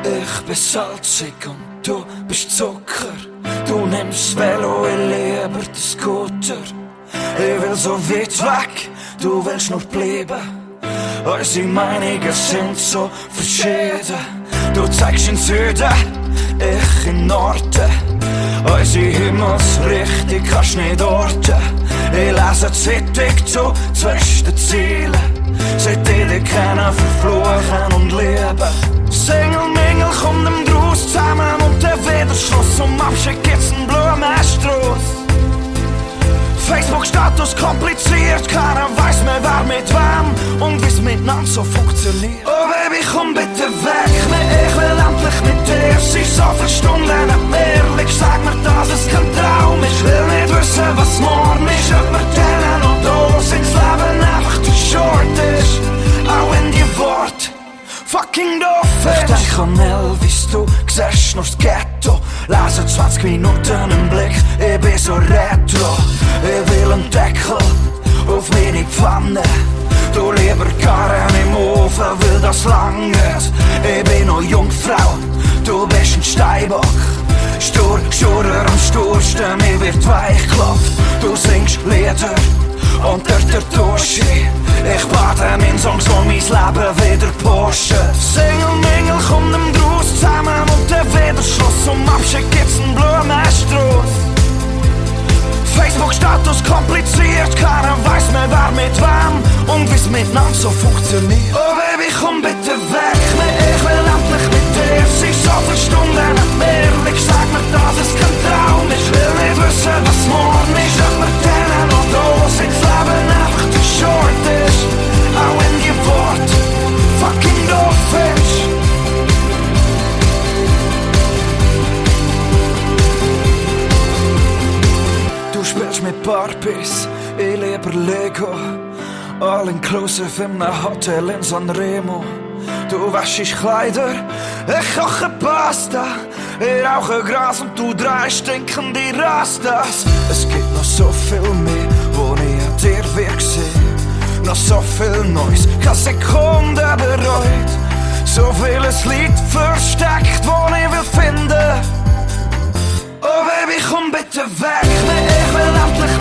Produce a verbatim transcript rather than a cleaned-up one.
Ich bin salzig und du bist Zucker. Du nimmst Velo, ich liebe den Scooter. Ich will so weit weg, du willst noch bleiben. Unsere Meinungen sind so verschieden. Du zeigst in Süden, ich in Norden. Unsere Himmelsrichtung kannst nicht orten. Ich lese die Zeitung zu zwischen den Zielen. Seit ich dich kenne, verfluchen und lieben. Single, Mingle, kommt im Draus zusammen und der Widerschluss. Zum Abschied gibt's einen Blumenstrauß. Facebook-Status kompliziert, keiner weiß mehr wer mit wem und wie's miteinander so funktioniert. Oh Baby, komm bitte weg, ich will endlich mit dir sein. So viele Stunden nicht mehr, ich sag mir, dass es kein Traum ist. Ich will nicht wissen, was morgen ist, ob wir denen noch da sind. Das Leben einfach zu short ist, auch wenn die Worte fucking doof ist. Ich denk an Elvis, du siehst noch das Ghetto. Lese zwanzig Minuten im Blick, ich bin so retro. Ich will einen Deckel auf meine Pfanne. Du lieber Karren im Ofen, will das lange. Ich bin noch Jungfrau, du bist ein Steinbock. Stur, sturer am stursten, mir wird weichklopft. Du singst Lieder und der der Dusche. Ich bade in Songs, wo mein Leben wieder pushen. Single, Mingle, kommt im Draus zusammen und der Widerschluss. Zum Abschied gibt's einen Blumenstrauß. Facebook-Status kompliziert, keiner weiß mehr wer mit wem und wie's miteinander so funktioniert. Oh Baby, komm bitte weg, ich will endlich mit dir sein. So viele Stunden nicht mehr, ich sag mir, dass es kein Traum ist. Ich will nicht wissen, was morgen ist, ob wir denen noch da sind. Das Leben einfach zu short ist, auch wenn die Worte fucking doof ist. Du spielst mit Barbies, ich lieber Lego. All-inclusive in einem Hotel in Sanremo. Du wäschst Kleider, ich koche Pasta. Ich rauche Gras und du drehst stinkende Rastas. Es gibt noch so viel mehr, wo ich an dir wirke sehen. Noch so viel Neues, keine Sekunde bereut. So vieles Lied versteckt, wo ich will finden. Oh Baby, komm bitte weg, ich will endlich